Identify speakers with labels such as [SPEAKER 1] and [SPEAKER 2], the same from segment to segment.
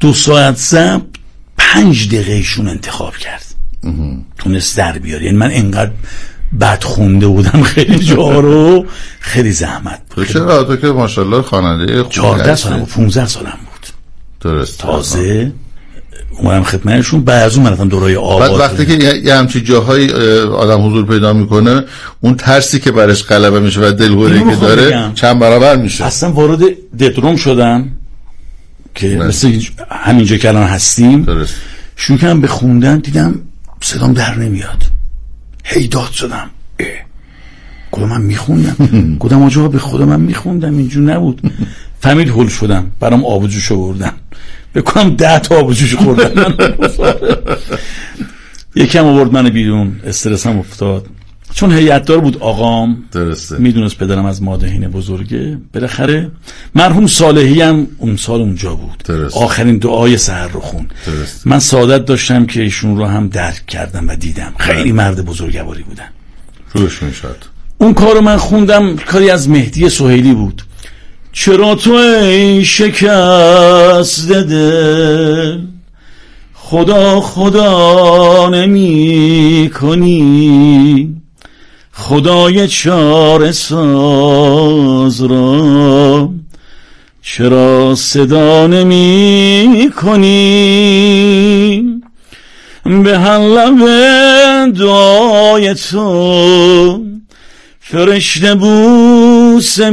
[SPEAKER 1] 2 ساعت ضبط 5 دقیقهشون انتخاب کرد، تونست در بیاره. یعنی من انقدر بد خونده بودم خیلی جا رو، خیلی زحمت بود.
[SPEAKER 2] چرا تو که ماشاءالله خواننده خوبی
[SPEAKER 1] 14 سالم بود، 15 سالم بود
[SPEAKER 2] درست،
[SPEAKER 1] تازه اومدم خدمتشون. بعد از اون من رفتم دورای آواز.
[SPEAKER 2] بعد وقتی که یه همچین جاهای آدم حضور پیدا میکنه، اون ترسی که برش غلبه میشه و دلهوری که داره چند برابر میشه.
[SPEAKER 1] اصلا وارد ددروم شدم که مثل همینجا که الان هستیم.
[SPEAKER 2] درست.
[SPEAKER 1] شروع کردم به خوندن، دیدم صدام در نمیاد، هی داد شدم. گفتم من میخوندم، گفتم آجا به خدا من میخوندم، اینجور نبود. فهمید هول شدم، برام آب جوش آوردن، بکنم 10 تا آب جوش خوردن. یکم آورد من بیرون، استرسم افتاد، چون هیئتدار بود آقام.
[SPEAKER 2] درسته.
[SPEAKER 1] میدونست پدرم از مادهین بزرگه. بالاخره مرحوم صالحی هم اون سال اونجا بود.
[SPEAKER 2] درسته.
[SPEAKER 1] آخرین دعای سحر رو خون.
[SPEAKER 2] درسته.
[SPEAKER 1] من سعادت داشتم که ایشون رو هم درک کردم و دیدم. خیلی مرد بزرگواری بودن.
[SPEAKER 2] روش میشد.
[SPEAKER 1] اون کارو من خوندم، کاری از مهدی سهیلی بود. چرا تو ای شکست دل خدا خدا نمی کنی، خدای چاره ساز را چرا صدا نمی کنی، به هر لب دعای تو فرشته بوسه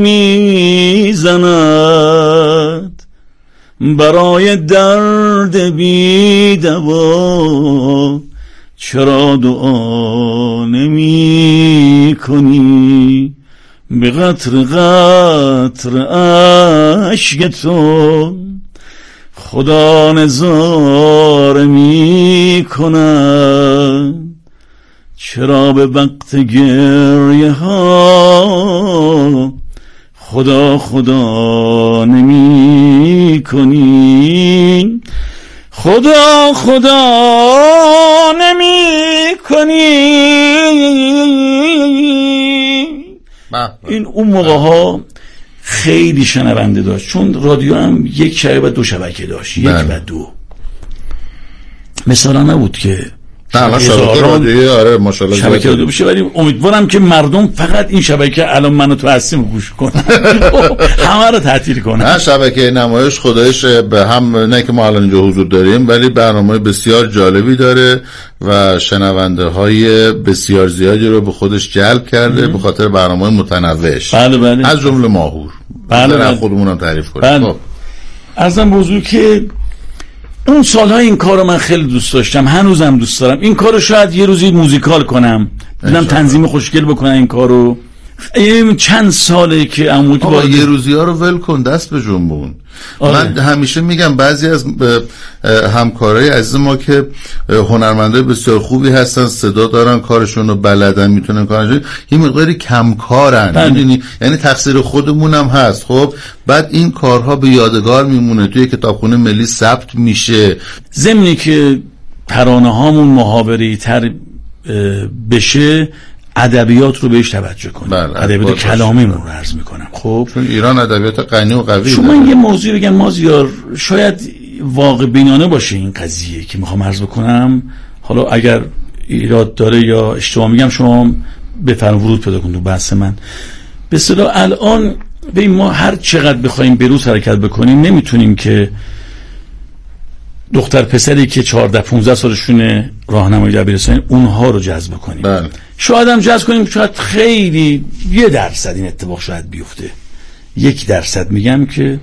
[SPEAKER 1] میزند، برای درد بی دوا چرا دعا نمی کنی، به قطر قطر اشک تو خدا نظاره می کند، چرا به وقت گریه ها خدا خدا نمی کنی، خدا خدا نمی کنی. این اون موقع ها خیلی شنونده داشت، چون رادیو هم 1 شبکه و 2 شبکه داشت. 1 و 2 مثلا نبود که
[SPEAKER 2] شبکه رادیویی. آره ماشاءالله
[SPEAKER 1] شبکه رادیو بشه، ولی امیدوارم که مردم فقط این شبکه الان منو تو هستیم گوش کنن، همه رو تعطیل کنن.
[SPEAKER 2] نه شبکه نمایش خدایش به هم، نه که ما الان اینجا حضور داریم، ولی برنامه بسیار جالبی داره و شنونده های بسیار زیادی رو به خودش جلب کرده به خاطر برنامه متنوعش.
[SPEAKER 1] بله.
[SPEAKER 2] از جمله ماهور.
[SPEAKER 1] بله.
[SPEAKER 2] خودمونم تعریف کنیم.
[SPEAKER 1] بله. ارزم بزرگ که اون سالها این کارو من خیلی دوست داشتم، هنوزم دوست دارم. این کارو شاید یه روزی موزیکال کنم، بدم تنظیم خوشگل بکنم این کارو. چند ساله که عموی
[SPEAKER 2] با یه روزی ها رو ول کن، دست به جنبون. من همیشه میگم بعضی از همکارای عزیز ما که هنرمندای بسیار خوبی هستن، صدا دارن، کارشون رو بلدن، میتونن کارشون، یه مقداری کمکارن، میدونی، یعنی تقصیر خودمون هم هست. خب بعد این کارها به یادگار میمونه، توی کتابخونه ملی ثبت میشه.
[SPEAKER 1] ضمنی که ترانه هامون محاوری تر بشه، ادبیات رو بهش توجه کنیم. ادبیات کلامی رو عرض میکنم. خب
[SPEAKER 2] چون ایران ادبیات غنی و قوی
[SPEAKER 1] داره. من یه موضوع بگم مازیار، شاید واقع بینانه باشه این قضیه که میخوام عرض بکنم، حالا اگر ایراد داره یا اشتباه میگم شما بفرمایید ورود پیدا کنید تو بحث من. به اصطلاح الان ببین ما هر چقدر بخوایم به روز حرکت بکنیم نمیتونیم که دختر پسری که 14-15 سالشونه راهنمایی دبیرستانی اونها رو جذب کنیم.
[SPEAKER 2] بله. شاید
[SPEAKER 1] هم جذب کنیم، شاید خیلی 1% این اتفاق شاید بیفته. 1% میگم که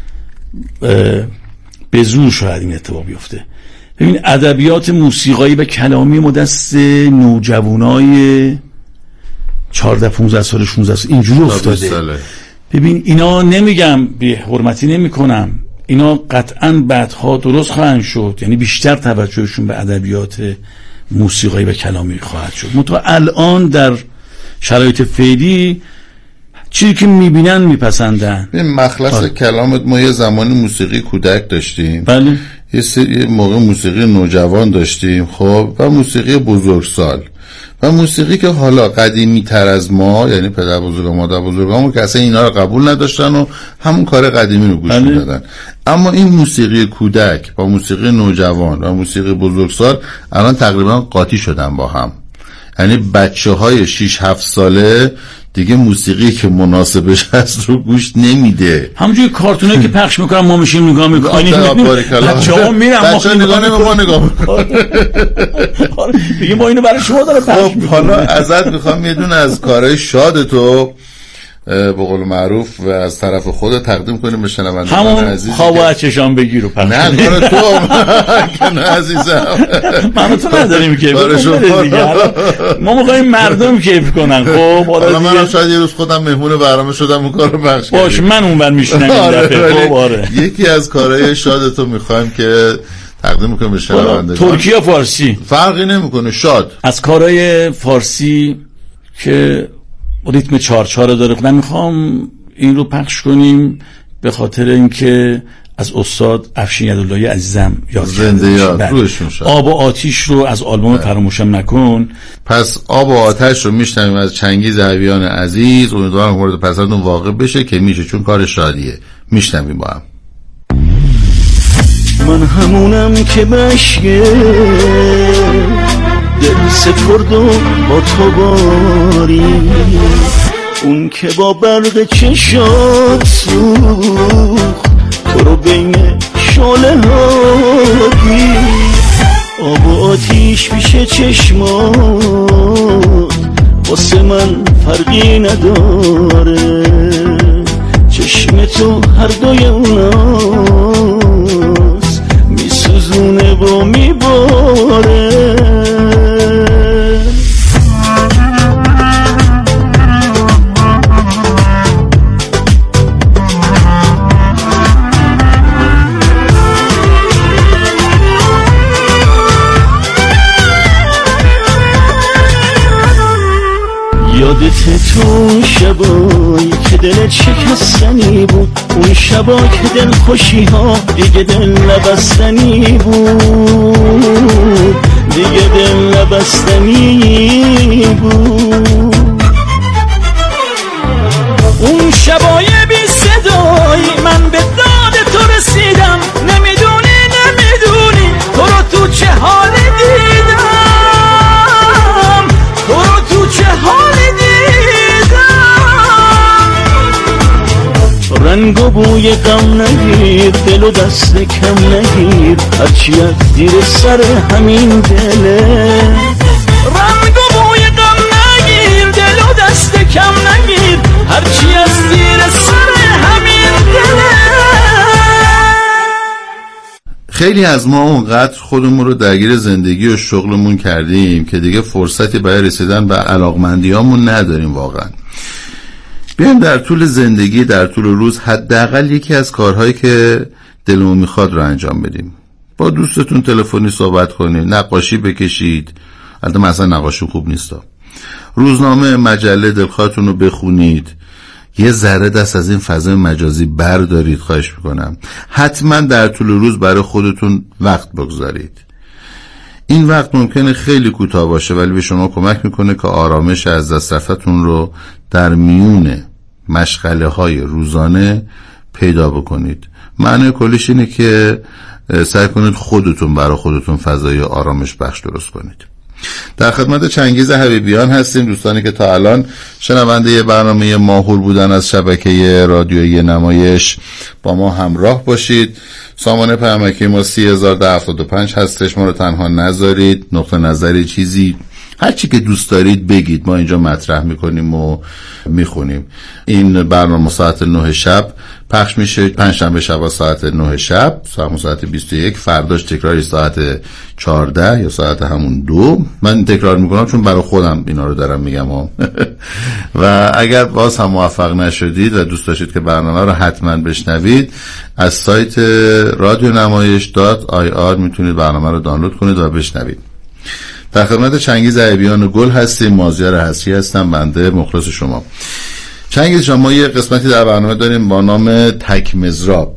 [SPEAKER 1] به زور شاید این اتفاق بیفته. ببین ادبیات موسیقایی و کلامی ما دست نوجوانای 14-15 سال 16 سال اینجوری افتاده. ببین اینا نمیگم به حرمتی نمیکنم، اینا قطعاً بعدها درست خواهند شد، یعنی بیشتر توجهشون به ادبیات موسیقایی و کلامی خواهد شد. منتها الان در شرایط فعلی چیزی که میبینن میپسندن.
[SPEAKER 2] این مخلص کلامت، ما یه زمانی موسیقی کودک داشتیم.
[SPEAKER 1] بله.
[SPEAKER 2] یه موقع موسیقی نوجوان داشتیم، خب، و موسیقی بزرگسال. و موسیقی که حالا قدیمی تر از ما، یعنی پدر بزرگان مادر بزرگان که اصلا اینا رو قبول نداشتن و همون کار قدیمی رو گوش میدادن، اما این موسیقی کودک با موسیقی نوجوان و موسیقی بزرگسال الان تقریبا قاطی شدن با هم. یعنی بچه‌های 6-7 ساله دیگه موسیقی که مناسبش هست رو گوش نمیده.
[SPEAKER 1] همونجوری کارتونایی که پخش میکنن ما میشیم نگاه میکنیم، بچه‌ها میرن
[SPEAKER 2] ما نگاه میکنیم
[SPEAKER 1] دیگه ما اینو برای شما داره پخش
[SPEAKER 2] میکنیم. حالا ازت میخوام یه دونه از کارهای شاد تو به قول معروف و از طرف خود تقدیم کنیم به شنوندگان عزیز.
[SPEAKER 1] همون خواب و چشام بگیر رو پخش
[SPEAKER 2] نه کار تو نه عزیزم،
[SPEAKER 1] من تو نداریم که ما میخوایم مردم کیف کنن. خب
[SPEAKER 2] حالا من شاید یه روز خودم مهمون برنامه شدم اون کارو پخش کنم.
[SPEAKER 1] باش من اونور میشینم این دفعه. خب آره
[SPEAKER 2] یکی از کارهای شاد تو میخوایم که تقدیم کنیم به شنوندگان.
[SPEAKER 1] ترکی یا فارسی
[SPEAKER 2] فرقی نمیکنه. شاد
[SPEAKER 1] از کارهای فارسی که ریتم 4/4 داره، من میخوام این رو پخش کنیم به خاطر اینکه از استاد افشین یداللهی عزیزم یاد
[SPEAKER 2] زنده یاد روشون شد.
[SPEAKER 1] آب و آتیش رو از آلبوم فراموشم نکن.
[SPEAKER 2] پس آب و آتش رو میشنویم از چنگیز حبیبیان عزیز. امیدوارم مورد پسندتون واقع بشه که میشه، چون کار شادیه. میشنویم با هم.
[SPEAKER 3] من همونم که مشگه دل سپرد و با تو باری، اون که با برق چشات سوخت تو رو بین شعله ها دید. آب و آتیش پیش چشمات واسه من فرقی نداره، چشم تو هر دوی اوناست میسوزونه و میباره. یادت تو اون شبایی که دلت شکستنی بود، اون شبا که دل خوشی ها دیگه دل نبستنی بود، دیگه دل نبستنی بود. اون شبای بی صدایی من به داد تو رسیدم، نمیدونی تو رو تو چه حالی دیدم، تو رو تو چه حالی دیدم. رنگ و بوی غم نگیر، دل و دست کم نگیر، هرچی از زیر سر همین دله. رنگ و بوی غم نگیر، دل و دست کم نگیر، هرچی از زیر سر همین دله.
[SPEAKER 2] خیلی از ما اونقدر خودمون رو درگیر زندگی و شغلمون کردیم که دیگه فرصتی برای رسیدن به علاقمندیامون نداریم. واقعا بیایم در طول زندگی، در طول روز، حداقل یکی از کارهایی که دلمون میخواد رو انجام بدیم. با دوستتون تلفنی صحبت کنید، نقاشی بکشید، البته مثلا نقاشی خوب نیست، روزنامه، مجله دلخواهتون رو بخونید، یه ذره دست از این فضای مجازی بردارید. خواهش میکنم حتما در طول روز برای خودتون وقت بگذارید. این وقت ممکنه خیلی کوتاه باشه ولی به شما کمک میکنه که آرامش از دست رفتتون رو در میون مشغله های روزانه پیدا بکنید. معنی کلیش اینه که سعی کنید خودتون برای خودتون فضای آرامش بخش درست کنید. در خدمت چنگیز حبیبیان هستیم. دوستانی که تا الان شنونده یه برنامه ماهور بودن از شبکه رادیویی نمایش، با ما همراه باشید. سامانه پیامکی ما 30,075 هستش. ما رو تنها نذارید، نقطه نظری، چیزی، هر چی که دوست دارید بگید، ما اینجا مطرح میکنیم و میخونیم. این برنامه ساعت 9 شب پخش میشه، پنجشنبه شب ساعت 9 شب، ساعت 21. فرداش تکراری ساعت 14 یا ساعت همون 2. من تکرار میکنم چون برای خودم اینا رو دارم میگم و اگر باز هم موفق نشدید و دوست داشتید که برنامه رو حتما بشنوید، از سایت radionamayesh.ir میتونید برنامه رو دانلود کنید و بشنوید. در خدمت چنگیز حبیبیان گل هستیم. مازیار حسی هستم، بنده مخلص شما. چنگیز جان، ما یه قسمتی در برنامه داریم با نام تک مزراب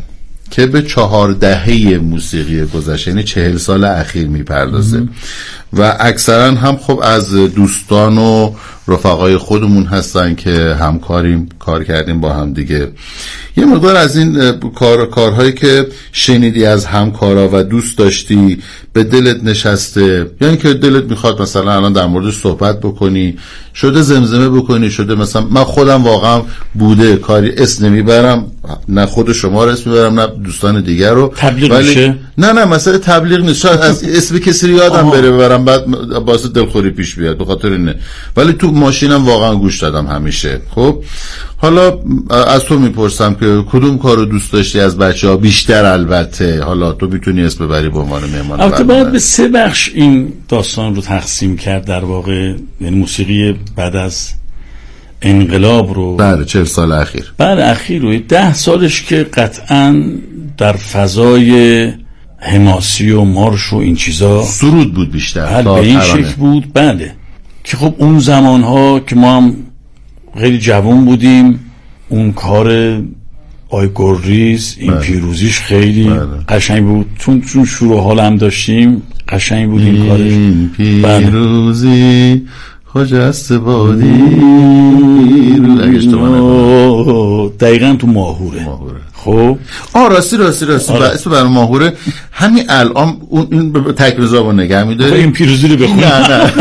[SPEAKER 2] که به 4 دهه موسیقی گذشته، یعنی 40 سال اخیر میپردازه و اکثرا هم خب از دوستان و رفقای خودمون هستن که کار کردیم با هم دیگه. یه مقدار از این کارهایی که شنیدی از همکارا و دوست داشتی به دلت نشسته، یعنی که دلت میخواد مثلا الان در موردش صحبت بکنی، شده زمزمه بکنی، شده مثلا من خودم واقعا بوده کاری اسم نمیبرم، نه خود شما رو اسم میبرم نه دوستان دیگر رو،
[SPEAKER 1] تبلیغ میشه؟
[SPEAKER 2] نه مثلا تبلیغ نیست، شاید از اسم کسی رو یادم بره ببرم بعد باعث دلخوری پیش بیاد، به خاطر اینه. ولی تو ماشینم واقعا گوش دادم همیشه. خب حالا از تو میپرسم که کدوم کارو دوست داشتی از بچه‌ها بیشتر؟ البته حالا تو میتونی اسم ببری به عنوان مهمان.
[SPEAKER 1] البته باید به 3 بخش این داستان رو تقسیم کرد در واقع، یعنی موسیقی بعد از انقلاب رو،
[SPEAKER 2] بله 40 سال اخیر،
[SPEAKER 1] بله اخیر رو 10 سالش که قطعاً در فضای حماسی و مارش و این چیزا
[SPEAKER 2] سرود بود بیشتر،
[SPEAKER 1] بله به این شکل بود. بله که خب اون زمانها که ما هم خیلی جوان بودیم، اون کار آی گریز این پیروزیش خیلی قشنگ بود، چون شروع حال هم داشتیم قشنگ بود این کارش.
[SPEAKER 2] پیروزی خجست بادی رو اگه اشتباه
[SPEAKER 1] دقیقا تو ماهوره. خب
[SPEAKER 2] راستی اسم برای ماهوره همین الان این تکرزا با نگه میداری
[SPEAKER 1] این پیروزی رو بخون.
[SPEAKER 2] نه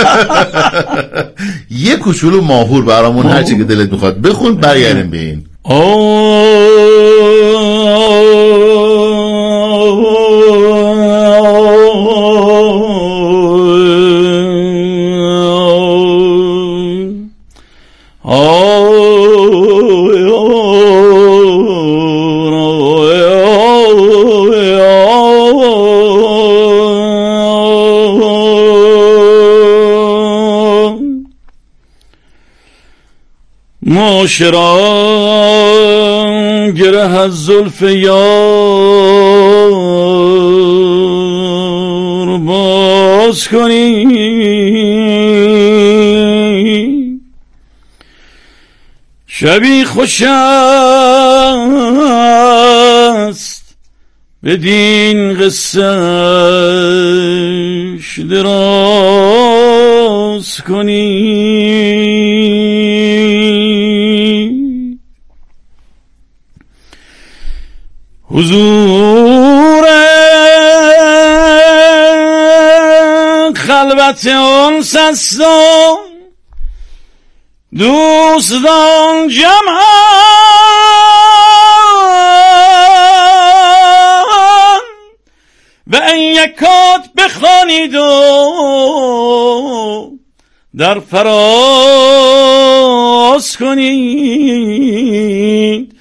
[SPEAKER 2] یه کوچولو ماهور برامون هرچی که دلت میخواد بخون، برگردیم به این.
[SPEAKER 3] معاشران گره از زلف یار باز کنی، شبی خوش است بدین قصه‌اش دراز کنی. حضور خلوت انس است و دوستان جمعان و این یکات بخوانید و در فراز کنید.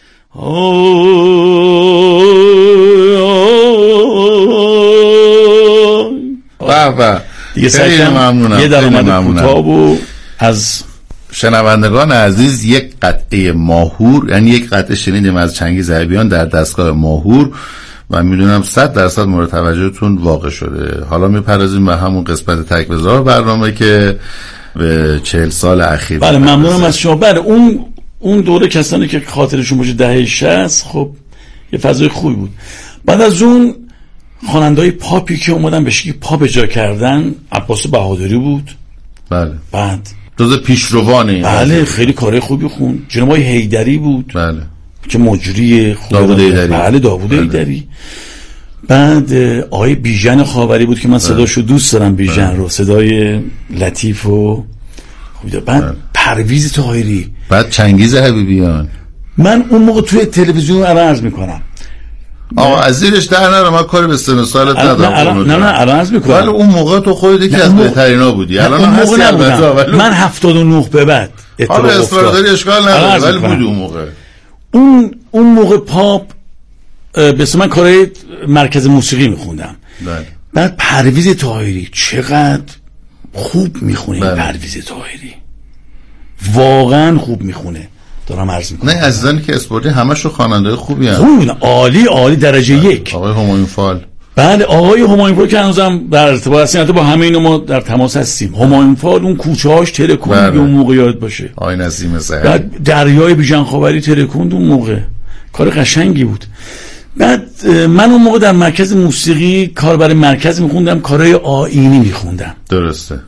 [SPEAKER 1] دیگه ممنونم. یه درآمد کوتاه از
[SPEAKER 2] شنوندگان عزیز، یک قطعه ماهور، یعنی یک قطعه شنیدیم از چنگیز حبیبیان در دستگاه ماهور و میدونم 100% مورد توجهتون واقع شده. حالا میپردازیم به همون قسمت تک‌بزار برنامه که به 40 سال اخیر.
[SPEAKER 1] بله ممنونم از شما. بله اون دوره کسانی که خاطرشون باشه دهه 60 خب یه فضای خوبی بود. بعد از اون خواننده‌های پاپی که اومدن به شکلی پاپ اجرا کردن، عباس بهادری بود.
[SPEAKER 2] بله.
[SPEAKER 1] بعد
[SPEAKER 2] جز پیشروانه.
[SPEAKER 1] بله خیلی کارهای خوبی خوند. جناب آقای حیدری بود.
[SPEAKER 2] بله.
[SPEAKER 1] که مجری
[SPEAKER 2] داوود حیدری.
[SPEAKER 1] بله داوود حیدری. بعد آقای بیژن خاوری بود که من صداشو دوست دارم، بیژن رو، صدای لطیف و خوبی. بعد پرویز طاهری،
[SPEAKER 2] بعد چنگیز حبیبیان.
[SPEAKER 1] من اون موقع توی تلویزیون عرض میکنم
[SPEAKER 2] از زیرش در نرم، من کاری به سن سالت ندارم.
[SPEAKER 1] نه عرض میکنم،
[SPEAKER 2] ولی اون موقع تو خودت یکی از بهترینا بودی. الان هستی البته،
[SPEAKER 1] من 79 به بعد
[SPEAKER 2] حالا اصرار داری اشکال نداره، ولی بودی اون موقع.
[SPEAKER 1] اون موقع پاپ به اسم من کارهای مرکز موسیقی میخوندم. بعد پرویز طاهری چقدر خوب میخونه. پرویز طاهری واقعا خوب میخونه. دارم عرض میکنم.
[SPEAKER 2] نه عزیزانی که اسپورتی همشو خواننده خوبی هستن.
[SPEAKER 1] خوب، عالی درجه 1.
[SPEAKER 2] آقای همایون فال.
[SPEAKER 1] بله آقای همایون فال که هنوزم در ارتباط هستیم، البته با همه اینا ما در تماس هستیم. همایون فال اون کوچه‌هاش ترکوند اون موقع یاد باشه.
[SPEAKER 2] آقای نسیم سحری.
[SPEAKER 1] بعد دریای بیژن خاوری ترکوند اون موقع. کار قشنگی بود. بعد من اون موقع در مرکز موسیقی کار برای مرکز میخوندم، کارهای آیینی میخوندم.
[SPEAKER 2] درسته.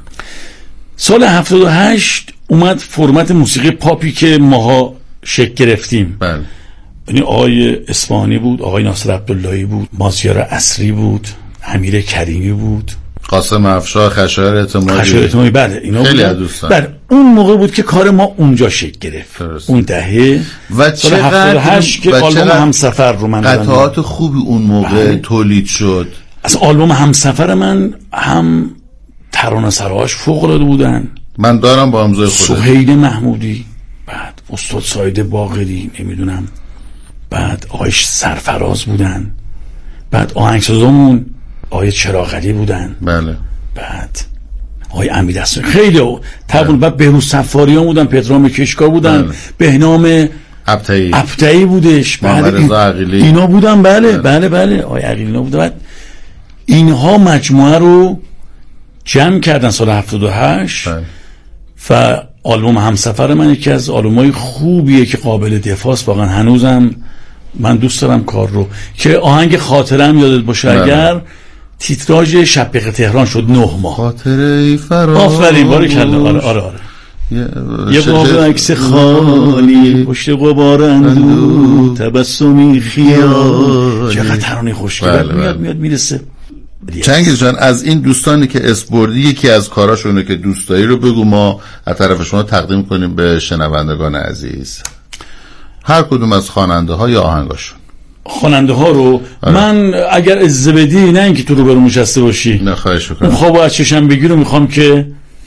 [SPEAKER 1] سال 78 اومد فرمت موسیقی پاپی که ماها شکل گرفتیم.
[SPEAKER 2] بله.
[SPEAKER 1] یعنی آقای اصفهانی بود، آقای ناصر عبداللهی بود، مازیار عصری بود، امیر کریمی بود،
[SPEAKER 2] قاسم افشار، خشایار اعتمادی.
[SPEAKER 1] بله اینا
[SPEAKER 2] خیلی
[SPEAKER 1] بود.
[SPEAKER 2] دوستان.
[SPEAKER 1] بله اون موقع بود که کار ما اونجا شکل گرفت. اون دهه
[SPEAKER 2] و
[SPEAKER 1] سال 78 که آلبوم همسفر رو من
[SPEAKER 2] قطعات خوبی اون موقع تولید شد.
[SPEAKER 1] از آلبوم همسفر من هم ترانه‌سراهاش فوق‌العاده بودن.
[SPEAKER 2] من دارم با امضای خودت.
[SPEAKER 1] سهیل محمودی، بعد استاد ساید باقری، نمیدونم، بعد آقای سرفراز بودن، بعد آهنگسازمون آقای چراغعلی بودن.
[SPEAKER 2] بله.
[SPEAKER 1] بعد آقای امیرحسن خیلی طبعا. بعد بهروز سفاریان بودن، پدرام کشکا بودن، بهنام ابتعی بودش، بعد اینا بودن. بله آقای عقیلی اینا بودن. بعد اینها مجموعه رو جمع کردن سال 78 و آلبوم همسفر من یکی از آلبومای خوبیه که قابل دفاع است. واقعا هنوزم من دوست دارم کار رو، که آهنگ خاطرم یادت باشه اگر تیتراژ شب تهران شد 9 ماه.
[SPEAKER 2] خاطره فراموش.
[SPEAKER 1] آفرین باریکلا. آره. یه قاب عکس خالی پشت غبار اندوه تبسمی خیال. چقدر ترانه خوشگله. میاد میرسه.
[SPEAKER 2] چنگیز جان، از این دوستانی که اسپوردی یکی از کاراشونه که دوست داری رو بگو، ما از طرف شما تقدیم کنیم به شنوندگان عزیز. هر کدوم از خواننده ها یا آهنگاشون.
[SPEAKER 1] خواننده ها رو من اگر اجازه بدی، نه اینکه تو رو برو نشسته باشی،
[SPEAKER 2] نه خواهش میکنم،
[SPEAKER 1] اون خوابو از چشم بگیرم، میخوام که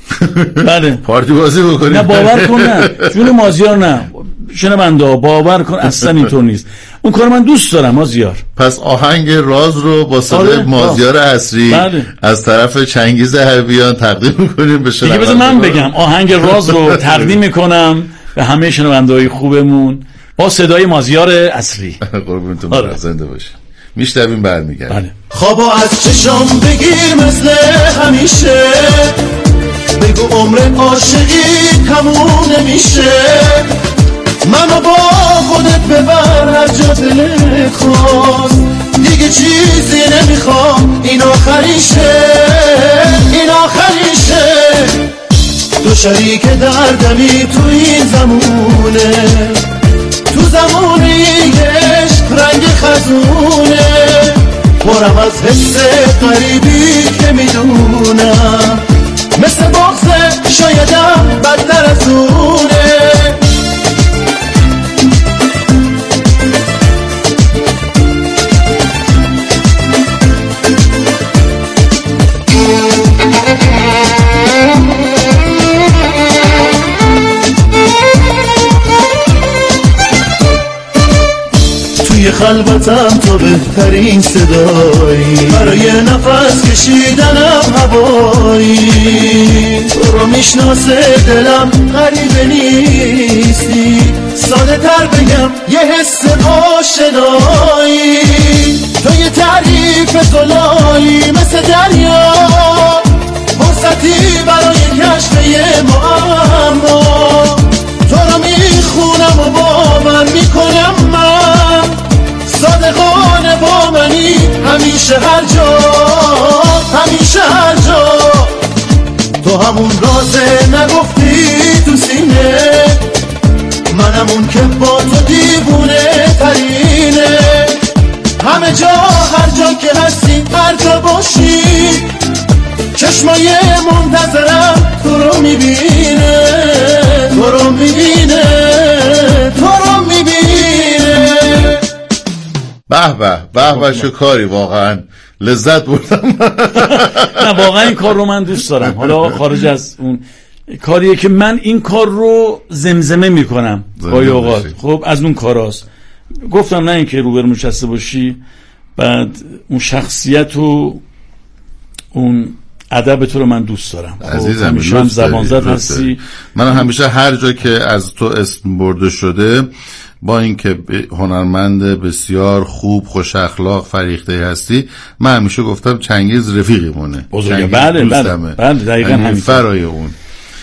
[SPEAKER 1] بله
[SPEAKER 2] پارتی بازی بکنیم.
[SPEAKER 1] نه باور کن، نه جون مازیار، نه شنونده باور کن اصلا اینطور نیست. اون کار من دوست دارم مازیار.
[SPEAKER 2] پس آهنگ راز رو با صدای مازیار عصری از طرف چنگیز حربیان تقدیم میکنیم به شنوندگان.
[SPEAKER 1] دیگه بذار من بگم آهنگ راز رو تقدیم میکنم به همه شنونده‌های خوبمون با صدای مازیار عصری.
[SPEAKER 2] قربونتون زنده باشی. میشنویم برمیگردیم.
[SPEAKER 1] بله.
[SPEAKER 3] خوابا از چشم بگیر مثل همیشه، بگو عمر عاشقی تموم نمیشه، منو با خودت ببر هر جا دلت خواست، دیگه چیزی نمیخوام، این آخریشه، این آخریشه. تو شریک دردمی تو این زمونه، تو زمونی عشق رنگ خزونه، پرم از حس غریبی که میدونم، مثل بغضه شایدم بدتر از اونه. توی خلوتم تو بهترین صدایی، برای نفس کشیدنم هوایی، تو رو میشناسه دلم غریبه نیستی، ساده تر بگم یه حس آشنایی، تو یه تعریف زلالی مثل دریا، فرصتی برای کشف یه معما، تو رو میخونم و با من میکنم، من صادقانه با منی همیشه هر جا، همیشه هر جا، تو همون رازه نگفتی تو سینه، منم اون که با تو دیوونه ترینه، همه جا هر جا که هستی هر جا باشی، چشمای منتظرم تو رو میبینه، تو رو میبینه، تو رو میبینه.
[SPEAKER 2] به به به به، چه کاری، واقعا لذت بردم.
[SPEAKER 1] نه واقعا این کار رو من دوست دارم. حالا خارج از اون کاریه که من این کار رو زمزمه میکنم گاهی اوقات، خب از اون کاراست. گفتم نه اینکه روبرو نشسته باشی، بعد اون شخصیت و اون ادب تو رو من دوست دارم.
[SPEAKER 2] عزیزم
[SPEAKER 1] همیشه هم زبان زد هستی.
[SPEAKER 2] من همیشه هر جا که از تو اسم برده شده، با اینکه هنرمند بسیار خوب، خوش اخلاق، فریخته هستی، من همیشه گفتم چنگیز رفیقی مونه،
[SPEAKER 1] بله بله بله دقیقاً همین
[SPEAKER 2] فرای اون.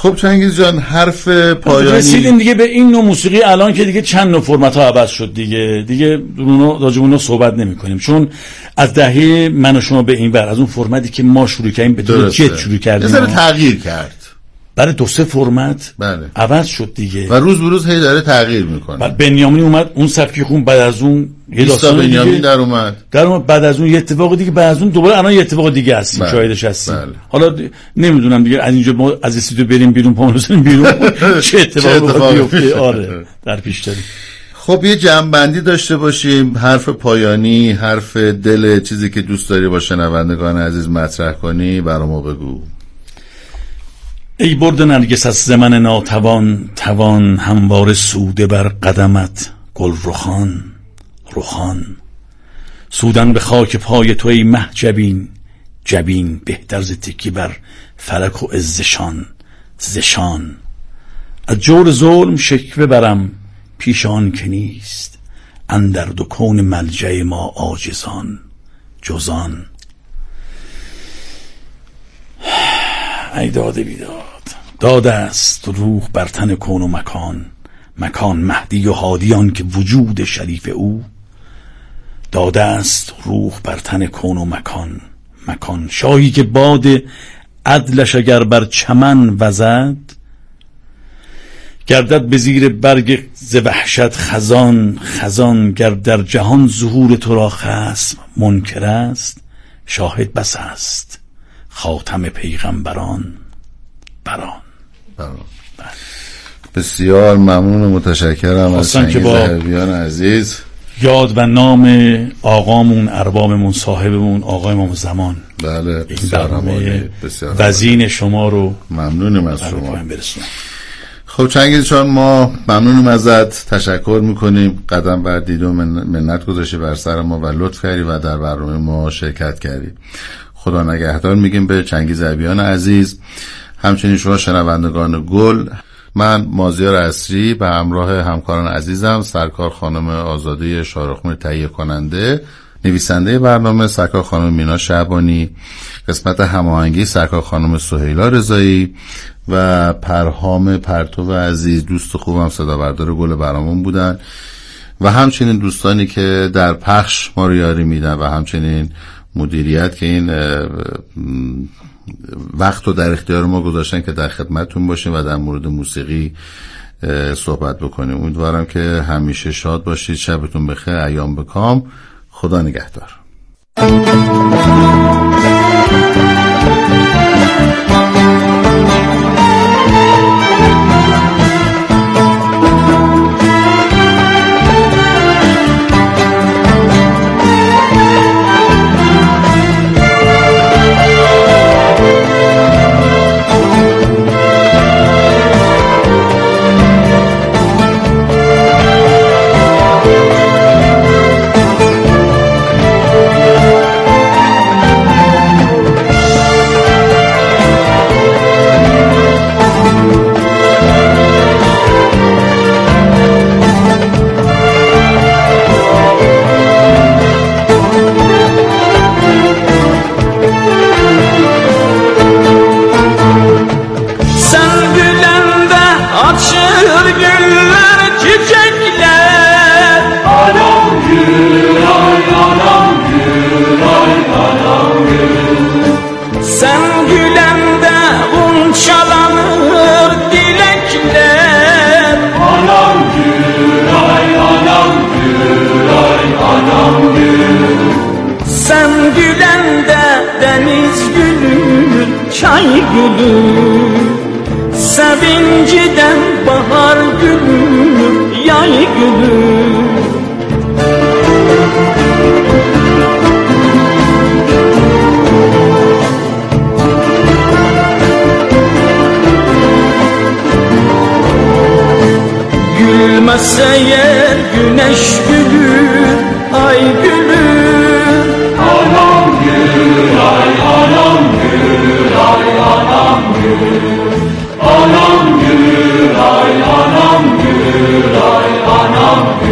[SPEAKER 2] خب چنگیز جان، حرف پایانی
[SPEAKER 1] رسیدیم دیگه به این نوع موسیقی الان که دیگه چند نوع فرمت ها عوض شد دیگه راجع به اونها صحبت نمی کنیم، چون از دهه من و شما به این ور از اون فرمتی که ما شروع کردیم به طور جد شروع کردیم
[SPEAKER 2] یه ذره تغییر کرد.
[SPEAKER 1] برای 2-3 فرمت عوض شد دیگه
[SPEAKER 2] و روز به روز هی داره تغییر میکنه.
[SPEAKER 1] بعد بنیامین اومد اون سبکی خون، بعد از اون یه داستان
[SPEAKER 2] بنیامین در اومد،
[SPEAKER 1] بعد از اون یه اتفاق دیگه، بعد از اون دوباره الان یه اتفاق دیگه هستیم شاهدش هستیم. حالا نمیدونم دیگه از اینجا ما از استودیو بریم بیرون پامونو بیرون چه اتفاقی بیفته. آره در پیش داریم.
[SPEAKER 2] خب یه جمع‌بندی داشته باشیم، حرف پایانی، حرف دل، چیزی که دوست داری با شنوندگان عزیز مطرح کنی برامو بگو.
[SPEAKER 1] ای برد نرگس از زمن ناتوان، توان هموار سوده بر قدمت گل رخان سودن به خاک پای تو ای مه جبین بهتر ز تکی بر فلک و عزشان زشان. از جور ظلم شکوه برم پیش آن که نیست، اندر دو کون ملجأ ما عاجزان جزان. ای داده بیداد، داده است روح بر تن کون و مکان مهدی و هادیان که وجود شریف او. داده است روح بر تن کون و مکان شاهی که باد عدلش اگر بر چمن وزد، گردد به زیر برگ ز وحشت خزان. گر در جهان ظهور تو را خصم منکر است، شاهد بس است خاتم پیغمبران بران.
[SPEAKER 2] بسیار ممنون و متشکرم از چنگیز حبیبیان عزیز.
[SPEAKER 1] یاد و نام آقامون، اربابمون، صاحبمون، آقای امام زمان.
[SPEAKER 2] بله
[SPEAKER 1] بسیار وزین شما رو
[SPEAKER 2] ممنونم از شما. خب چنگیز جان، ما ممنونم ازت، تشکر میکنیم، قدم بردید و منت گذاشتی بر سر ما و لطف کردی و در برنامه ما شرکت کردی. خدا نگهدار میگیم به چنگیز حبیبیان عزیز، همچنین شما شنوندگان گل. من مازیار عصری به همراه همکاران عزیزم، سرکار خانم آزاده شارخون تهیه کننده، نویسنده برنامه سرکار خانم مینا شعبانی، قسمت هماهنگی سرکار خانم سهیلا رضایی و پرهام پرتو عزیز دوست خوبم صدا بردار گل برامون بودن و همچنین دوستانی که در پخش ما رو یاری میدن و همچنین مدیریت که این وقت رو در اختیار ما گذاشتن که در خدمتتون باشیم و در مورد موسیقی صحبت بکنیم. امیدوارم که همیشه شاد باشید. شبتون بخیر، ایام بکام. خدا نگهدار.
[SPEAKER 3] Sevinciden bahar gülü, yay gülü. Gülmezse yer güneş gülür, ay gülür. Anam gül, ay anam gül, ay anam gül. Anam gül, ay anam gül, ay anam gül.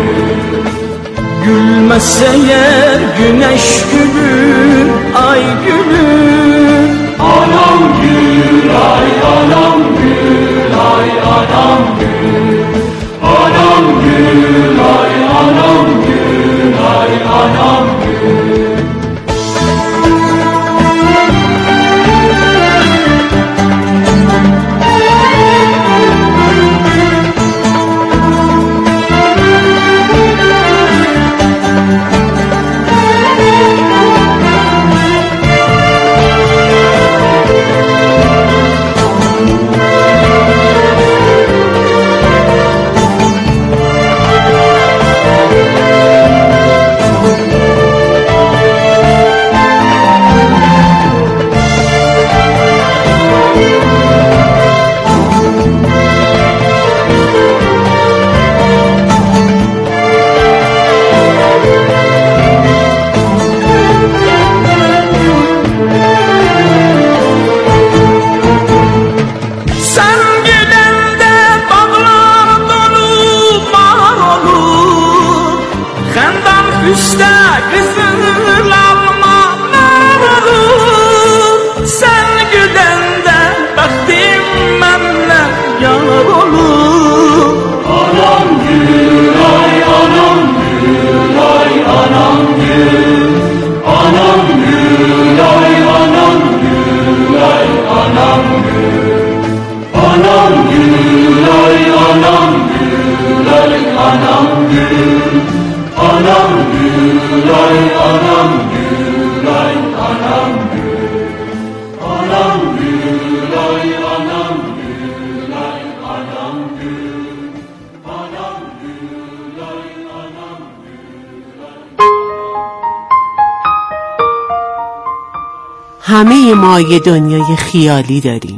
[SPEAKER 4] همه ما یه دنیای خیالی داریم.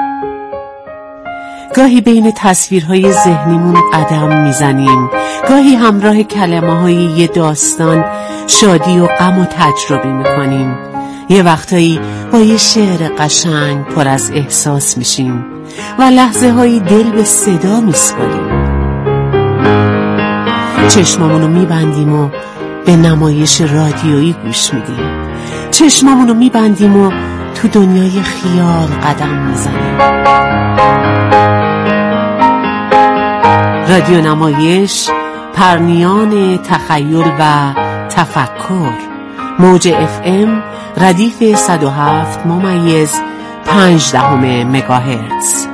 [SPEAKER 4] گاهی بین تصویرهای ذهنیمون قدم میزنیم، گاهی همراه کلمه‌های یه داستان شادی و غم و تجربه میکنیم. یه وقتایی با یه شعر قشنگ پر از احساس میشیم و لحظه هایی دل به صدا میسپاریم. چشمامونو میبندیم و به نمایش رادیویی گوش میدیم. چشمامونو میبندیم و تو دنیای خیال قدم میزنیم. رادیو نمایش، پرنیان تخیل و تفکر. موج FM ردیف 107.5 مگاهرتز.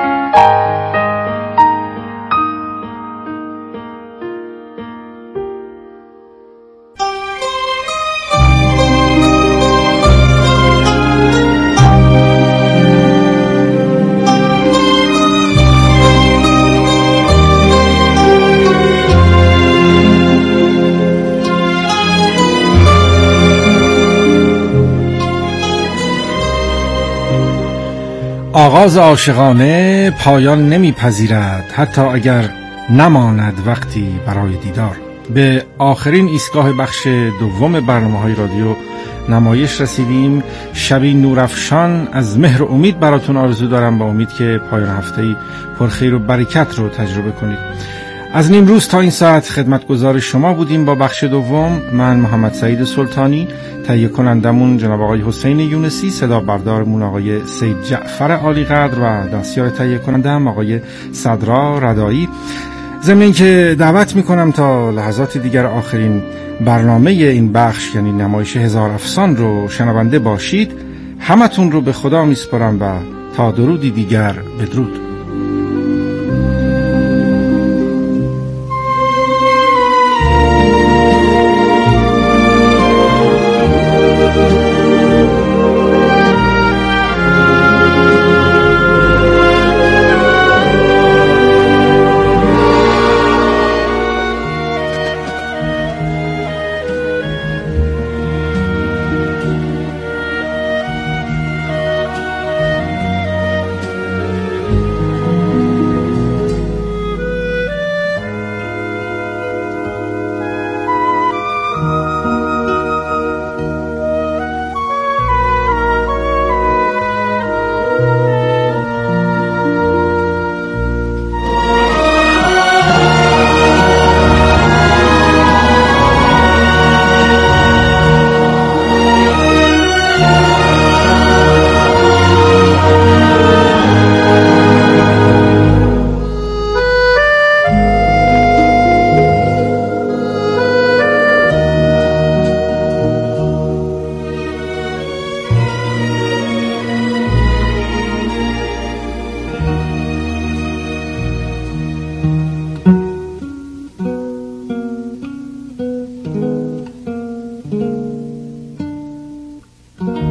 [SPEAKER 5] آغاز عاشقانه پایان نمیپذیرد، حتی اگر نماند وقتی برای دیدار. به آخرین ایستگاه بخش دوم برنامه‌های رادیو نمایش رسیدیم. شبی نورافشان از مهر و امید براتون آرزو دارم، با امید که پایان هفته‌ای پرخیر و برکت رو تجربه کنید. از نیمروز تا این ساعت خدمتگزار شما بودیم با بخش دوم. من محمد سعید سلطانی، تهیه کنندمون جناب آقای حسین یونسی، صدا بردارمون آقای سید جعفر عالیقدر و دستیار تهیه کنندم آقای صدرا ردایی. ضمن اینکه دعوت میکنم تا لحظات دیگر آخرین برنامه این بخش یعنی نمایش هزار افسان رو شنونده باشید. همتون رو به خدا میسپارم و تا درودی دیگر بدرود.